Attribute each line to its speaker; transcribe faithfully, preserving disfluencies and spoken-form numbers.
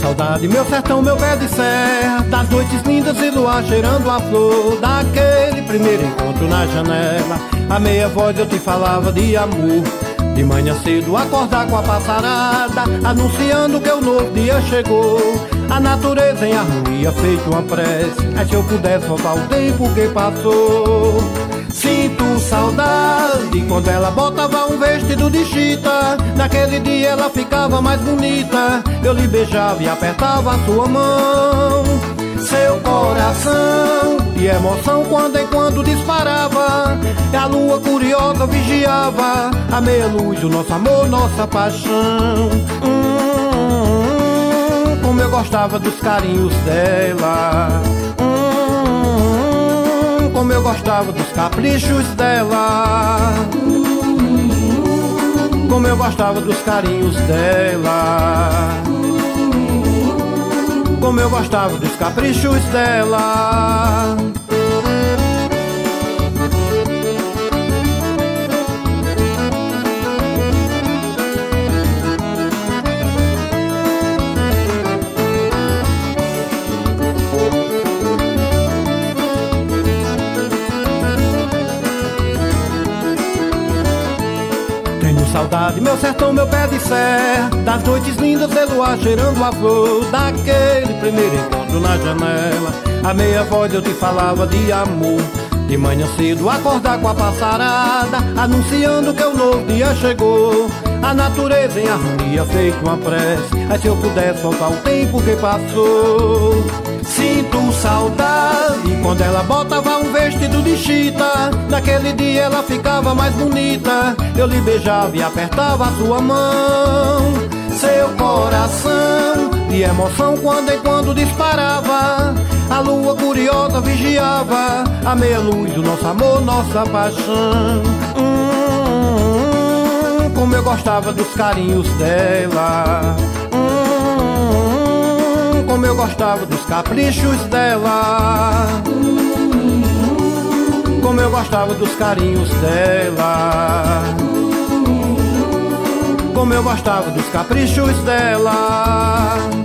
Speaker 1: saudade, meu sertão, meu pé de serra, das noites lindas e luar cheirando a flor, daquele primeiro encontro na janela. A meia voz eu te falava de amor, de manhã cedo acordar com a passarada, anunciando que o novo dia chegou. A natureza em harmonia, feito uma prece, mas se eu pudesse voltar o tempo que passou. Sinto saudade quando ela botava um vestido de chita, naquele dia ela ficava mais bonita. Eu lhe beijava e apertava a sua mão. Seu coração de emoção quando em quando disparava, e a lua curiosa vigiava a meia luz do nosso amor, nossa paixão. Hum, como eu gostava dos carinhos dela, hum, como eu gostava dos caprichos dela, como eu gostava dos carinhos dela, como eu gostava dos caprichos dela. Saudade, meu sertão, meu pé de serra, das noites lindas de luar cheirando a flor, daquele primeiro encontro na janela. A meia voz eu te falava de amor, de manhã cedo acordar com a passarada, anunciando que o novo dia chegou. A natureza em harmonia, feito uma prece, mas se eu pudesse voltar o tempo que passou. Sinto saudade quando ela botava um vestido de chita, naquele dia ela ficava mais bonita. Eu lhe beijava e apertava a sua mão. Seu coração de emoção quando em quando disparava, a lua curiosa vigiava a meia luz do nosso amor, nossa paixão. Hum, como eu gostava dos carinhos dela, como eu gostava dos caprichos dela, como eu gostava dos carinhos dela, como eu gostava dos caprichos dela.